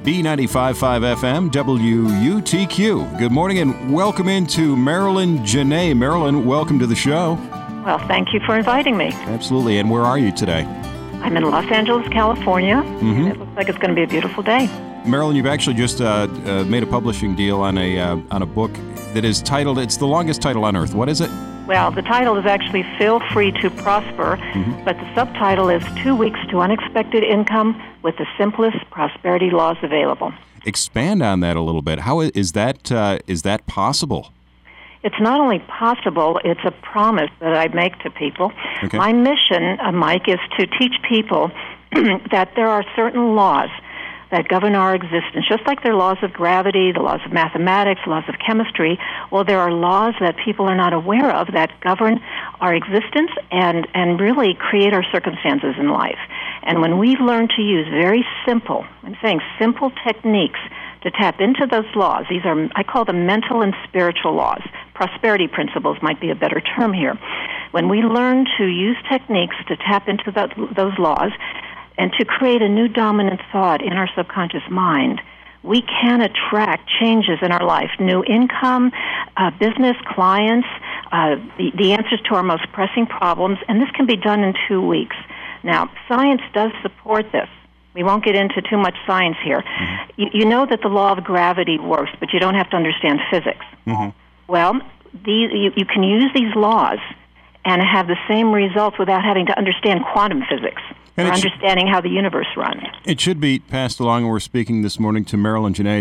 B95.5 FM, WUTQ. Good morning and welcome into Marilyn Janae. Marilyn, welcome to the show. Well, thank you for inviting me. Absolutely. And where are you today? I'm in Los Angeles, California. It looks like it's going to be a beautiful day. Marilyn, you've actually just made a publishing deal on a book that is titled, it's the longest title on earth. What is it? Well, the title is actually Feel Free to Prosper, but the subtitle is 2 Weeks to Unexpected Income with the Simplest Prosperity Laws Available. Expand on that a little bit. How is that possible? It's not only possible, it's a promise that I make to people. Okay. My mission, Mike, is to teach people that there are certain laws that govern our existence, just like there are laws of gravity, the laws of mathematics, laws of chemistry. Well, there are laws that people are not aware of that govern our existence and really create our circumstances in life. And when we learn to use very simple, I'm saying simple techniques to tap into those laws, these are, I call them mental and spiritual laws. Prosperity principles might be a better term here. When we learn to use techniques to tap into those laws, and to create a new dominant thought in our subconscious mind, we can attract changes in our life, new income, business, clients, the answers to our most pressing problems, and this can be done in 2 weeks. Now, science does support this. We won't get into too much science here. You know that the law of gravity works, but you don't have to understand physics. Well, you can use these laws and have the same results without having to understand quantum physics. Or understanding how the universe runs. It should be passed along, and we're speaking this morning to Marilyn Janae,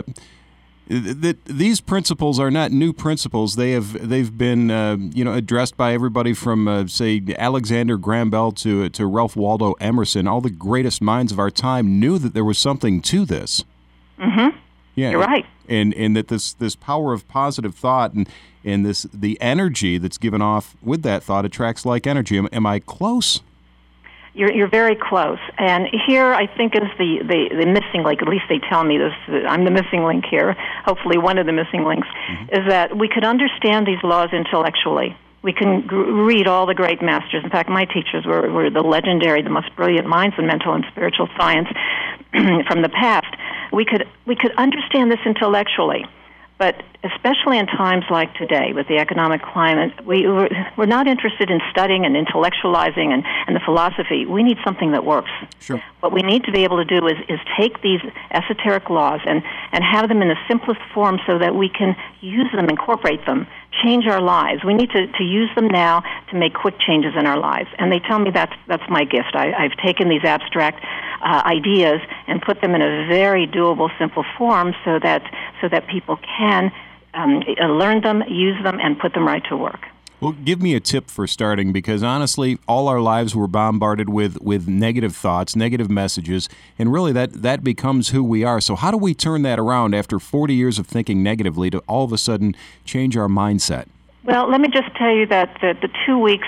that these principles are not new principles. They've been addressed by everybody from say Alexander Graham Bell to Ralph Waldo Emerson. All the greatest minds of our time knew that there was something to this. Yeah, you're right. And that this power of positive thought and the energy that's given off with that thought attracts like energy. Am I close? You're very close. And here, I think, is the missing link. At least they tell me this. I'm the missing link here. Hopefully one of the missing links is that we could understand these laws intellectually. We can read all the great masters. In fact, my teachers were the legendary, the most brilliant minds in mental and spiritual science from the past. We could understand this intellectually. But especially in times like today, with the economic climate, we're not interested in studying and intellectualizing and the philosophy. We need something that works. Sure. What we need to be able to do is take these esoteric laws and have them in the simplest form so that we can use them, incorporate them, change our lives. We need to use them now to make quick changes in our lives. And they tell me that's my gift. I've taken these abstract ideas and put them in a very doable, simple form so that people can learn them, use them, and put them right to work. Well, give me a tip for starting, because honestly, all our lives we're bombarded with negative thoughts, negative messages, and really that becomes who we are. So how do we turn that around after 40 years of thinking negatively to all of a sudden change our mindset? Well, let me just tell you that the 2 weeks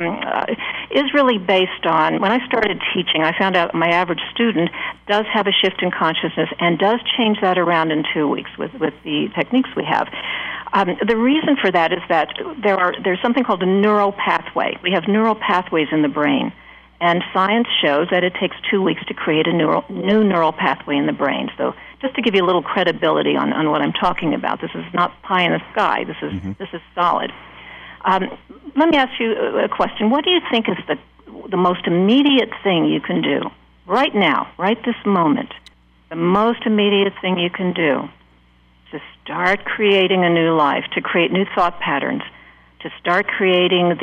is really based on, when I started teaching, I found out my average student does have a shift in consciousness and does change that around in 2 weeks with the techniques we have. The reason for that is that there's something called a neural pathway. We have neural pathways in the brain, and science shows that it takes 2 weeks to create a new neural pathway in the brain. So just to give you a little credibility on what I'm talking about, this is not pie in the sky. This is solid. Let me ask you a question. What do you think is the most immediate thing you can do right now, right this moment? The most immediate thing you can do to start creating a new life, to create new thought patterns, to start creating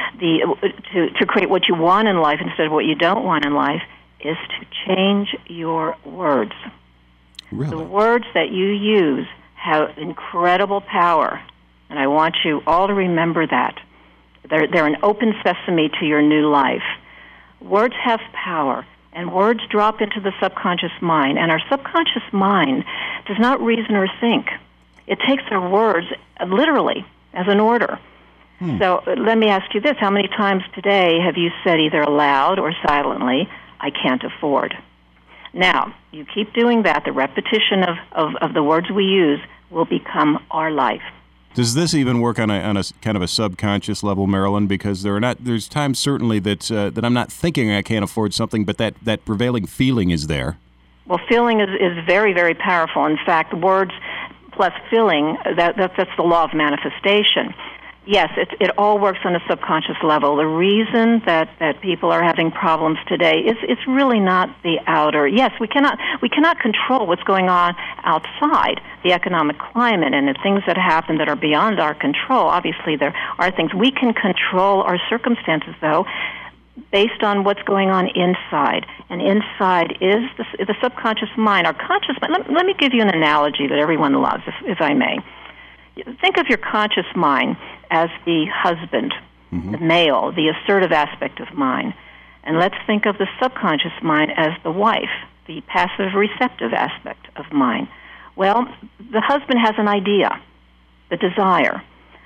to create what you want in life instead of what you don't want in life, is to change your words. Really? The words that you use have incredible power, and I want you all to remember that. They're an open sesame to your new life. Words have power, and words drop into the subconscious mind, and our subconscious mind does not reason or think. It takes our words literally as an order. So let me ask you this. How many times today have you said either aloud or silently, "I can't afford"? Now, you keep doing that, the repetition of the words we use will become our life. Does this even work on a kind of a subconscious level, Marilyn? Because there's times certainly that I'm not thinking I can't afford something, but that prevailing feeling is there. Well, feeling is very, very powerful. In fact, words plus feeling, that's the law of manifestation. Yes, it all works on a subconscious level. The reason that people are having problems today is it's really not the outer. Yes, we cannot control what's going on outside, the economic climate and the things that happen that are beyond our control. Obviously, there are things. We can control our circumstances, though, based on what's going on inside. And inside is the subconscious mind, our conscious mind. Let me give you an analogy that everyone loves, if I may. Think of your conscious mind as the husband, the male, the assertive aspect of mind. And let's think of the subconscious mind as the wife, the passive receptive aspect of mind. Well, the husband has an idea, the desire,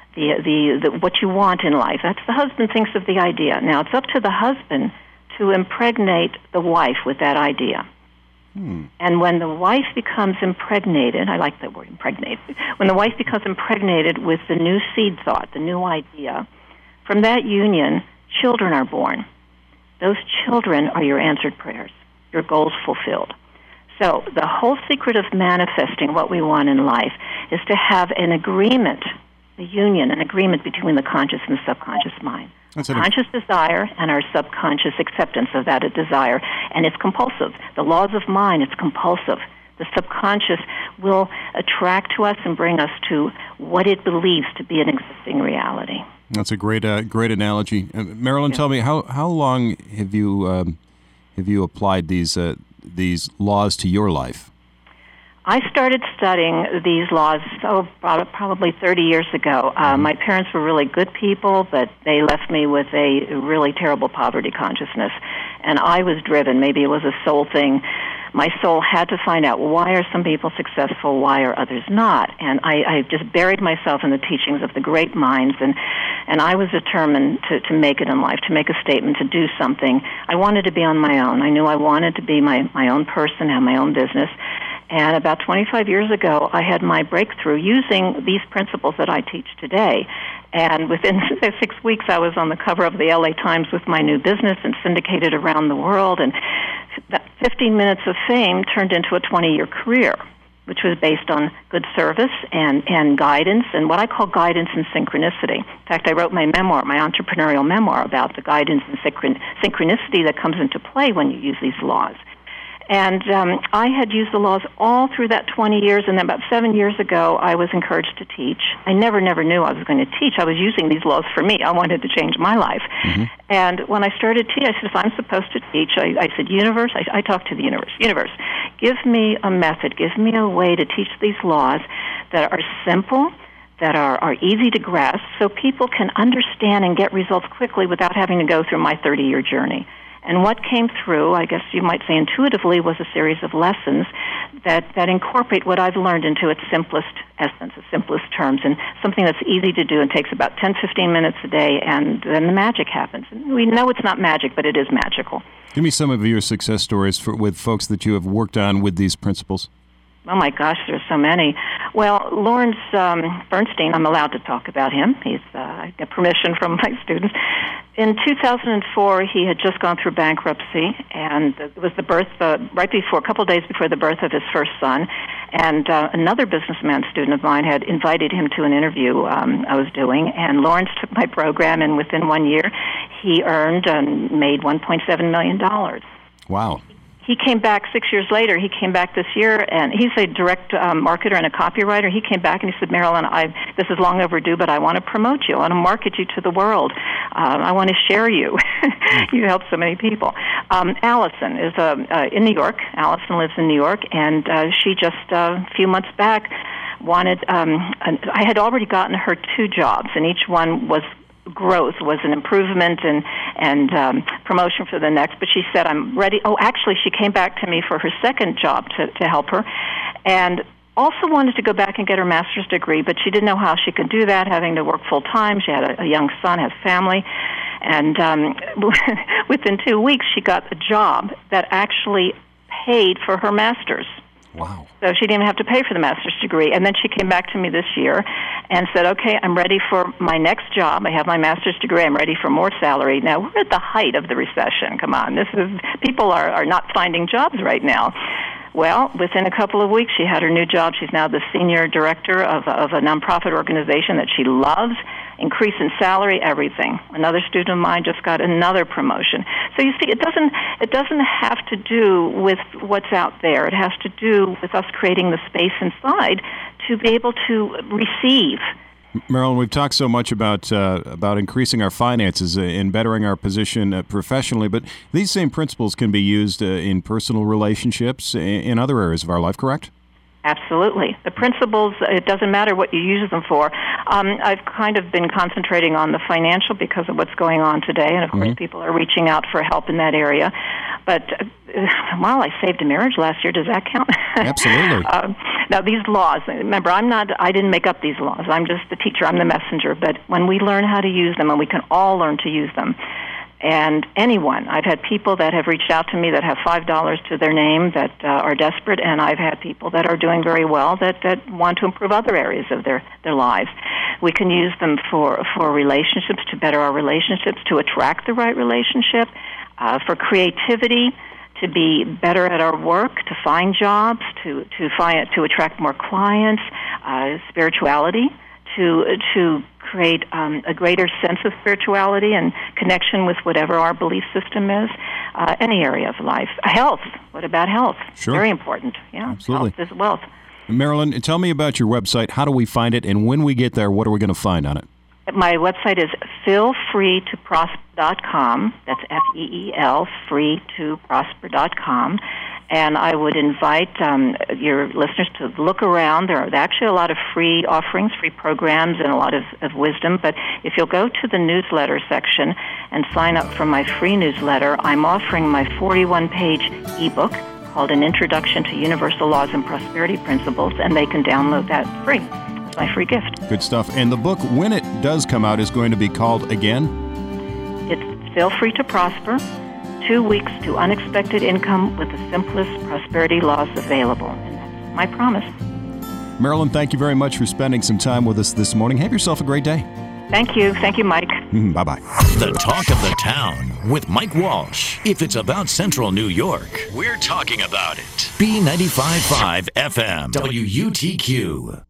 the what you want in life. That's the husband thinks of the idea. Now, it's up to the husband to impregnate the wife with that idea. And when the wife becomes impregnated, I like that word, impregnated. When the wife becomes impregnated with the new seed thought, the new idea, from that union, children are born. Those children are your answered prayers, your goals fulfilled. So the whole secret of manifesting what we want in life is to have an agreement, a union, an agreement between the conscious and the subconscious mind. Conscious desire and our subconscious acceptance of that desire. And it's compulsive. The laws of mind, it's compulsive. The subconscious will attract to us and bring us to what it believes to be an existing reality. That's a great analogy. Marilyn, tell me, how long have you applied these laws to your life? I started studying these laws probably 30 years ago. My parents were really good people, but they left me with a really terrible poverty consciousness. And I was driven. Maybe it was a soul thing. My soul had to find out, why are some people successful, why are others not? And I just buried myself in the teachings of the great minds, and I was determined to make it in life, to make a statement, to do something. I wanted to be on my own. I knew I wanted to be my own person, have my own business. And about 25 years ago, I had my breakthrough using these principles that I teach today. And within 6 weeks, I was on the cover of the LA Times with my new business and syndicated around the world. And that 15 minutes of fame turned into a 20-year career, which was based on good service and guidance, and what I call guidance and synchronicity. In fact, I wrote my memoir, my entrepreneurial memoir, about the guidance and synchronicity that comes into play when you use these laws. And I had used the laws all through that 20 years, and then about 7 years ago, I was encouraged to teach. I never knew I was going to teach. I was using these laws for me. I wanted to change my life. And when I started teaching, I said, if I'm supposed to teach, I said, universe, I talked to the universe. Universe, give me a method, give me a way to teach these laws that are simple, that are easy to grasp, so people can understand and get results quickly without having to go through my 30-year journey. And what came through, I guess you might say intuitively, was a series of lessons that incorporate what I've learned into its simplest essence, its simplest terms, and something that's easy to do and takes about 10, 15 minutes a day, and then the magic happens. We know it's not magic, but it is magical. Give me some of your success stories with folks that you have worked on with these principles. Oh, my gosh, there's so many. Well, Lawrence Bernstein, I'm allowed to talk about him. I got permission from my students. In 2004, he had just gone through bankruptcy, and it was the birth, right before, a couple of days before the birth of his first son. And another businessman student of mine had invited him to an interview I was doing, and Lawrence took my program, and within 1 year, he earned and made $1.7 million. Wow. He came back 6 years later. He came back this year, and he's a direct marketer and a copywriter. He came back and he said, Marilyn, this is long overdue, but I want to promote you. I want to market you to the world. I want to share you. You helped so many people. Allison is in New York. Allison lives in New York, and she just a few months back wanted, I had already gotten her 2 jobs, and each one was growth, was an improvement and promotion for the next. But she said, I'm ready. Oh, actually, she came back to me for her second job to help her, and also wanted to go back and get her master's degree, but she didn't know how she could do that, having to work full time. She had a young son, has family, and within 2 weeks, she got a job that actually paid for her master's. Wow. So she didn't even have to pay for the master's degree. And then she came back to me this year and said, okay, I'm ready for my next job. I have my master's degree. I'm ready for more salary. Now, we're at the height of the recession. Come on. People are not finding jobs right now. Well, within a couple of weeks, she had her new job. She's now the senior director of a nonprofit organization that she loves. Increase in salary, everything. Another student of mine just got another promotion. So you see, it doesn't have to do with what's out there. It has to do with us creating the space inside to be able to receive. Marilyn, we've talked so much about increasing our finances and bettering our position professionally, but these same principles can be used in personal relationships, in other areas of our life, correct? Absolutely. The principles, it doesn't matter what you use them for. I've kind of been concentrating on the financial because of what's going on today, and of course people are reaching out for help in that area. But while I saved a marriage last year, does that count? Absolutely. Now, these laws, remember, I didn't make up these laws. I'm just the teacher. I'm the messenger. But when we learn how to use them, and we can all learn to use them, and anyone, I've had people that have reached out to me that have $5 to their name that are desperate, and I've had people that are doing very well that want to improve other areas of their lives. We can use them for relationships, to better our relationships, to attract the right relationship, for creativity, to be better at our work, to find jobs, to attract more clients, spirituality, to create a greater sense of spirituality and connection with whatever our belief system is, any area of life. Health. What about health? Sure. Very important. Yeah, absolutely. Health is wealth. Marilyn, tell me about your website. How do we find it? And when we get there, what are we going to find on it? My website is feelfreetoprosper.com. That's FEEL, freetoprosper.com. And I would invite your listeners to look around. There are actually a lot of free offerings, free programs, and a lot of wisdom. But if you'll go to the newsletter section and sign up for my free newsletter, I'm offering my 41-page ebook called An Introduction to Universal Laws and Prosperity Principles, and they can download that free. It's my free gift. Good stuff. And the book, when it does come out, is going to be called again? It's Feel Free to Prosper, 2 weeks to Unexpected Income with the Simplest Prosperity Laws Available. And that's my promise. Marilyn, thank you very much for spending some time with us this morning. Have yourself a great day. Thank you. Thank you, Mike. Bye-bye. The Talk of the Town with Mike Walsh. If it's about Central New York, we're talking about it. B95.5 FM, WUTQ.